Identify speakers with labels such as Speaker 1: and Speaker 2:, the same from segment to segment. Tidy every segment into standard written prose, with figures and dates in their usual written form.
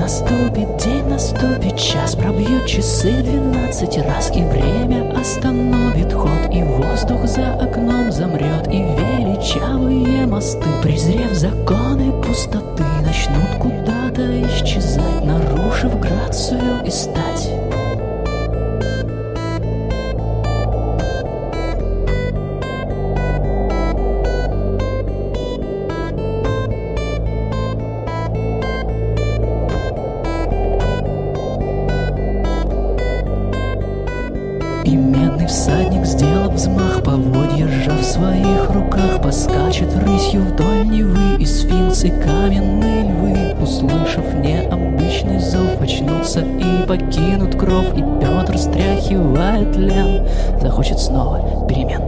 Speaker 1: Наступит день, наступит час, пробьют часы 12 раз, и время остановит ход, и воздух за окном замрет, и величавые мосты, презрев законы пустоты, начнут куда-то исчезать, нарушив грацию и стать. И медный всадник, сделав взмах, поводья сжав в своих руках, поскачет рысью вдоль Невы, и сфинксы каменные львы, услышав необычный зов, очнутся и покинут кров, и Петр стряхивает лен, захочет снова перемен.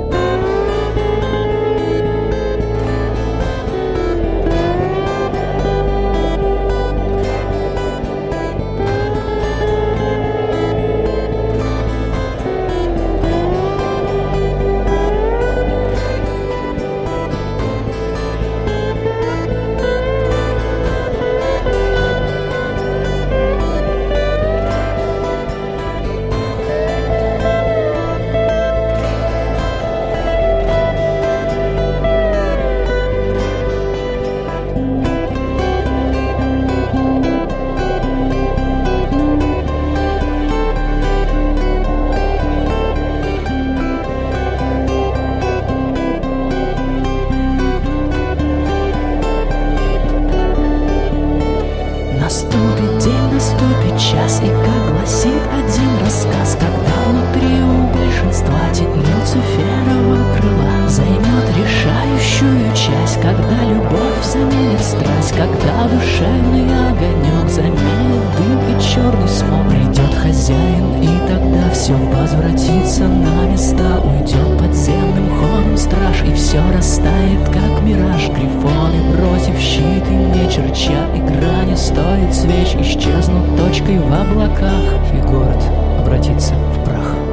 Speaker 1: Наступит день, наступит час, и как гласит один рассказ, когда внутри у большинства тень Люциферова крыла займет решающую часть, когда любовь заменит страсть, когда душевный огонек заменит дым и черный смог, придет хозяин, и тогда все возвратится на места, уйдет подземным ходом страж, и все растает, как мираж. Грифоны, бросив щит и меч, рыча и грани, стоит свеч, исчезнут точкой в облаках, и город обратится в прах.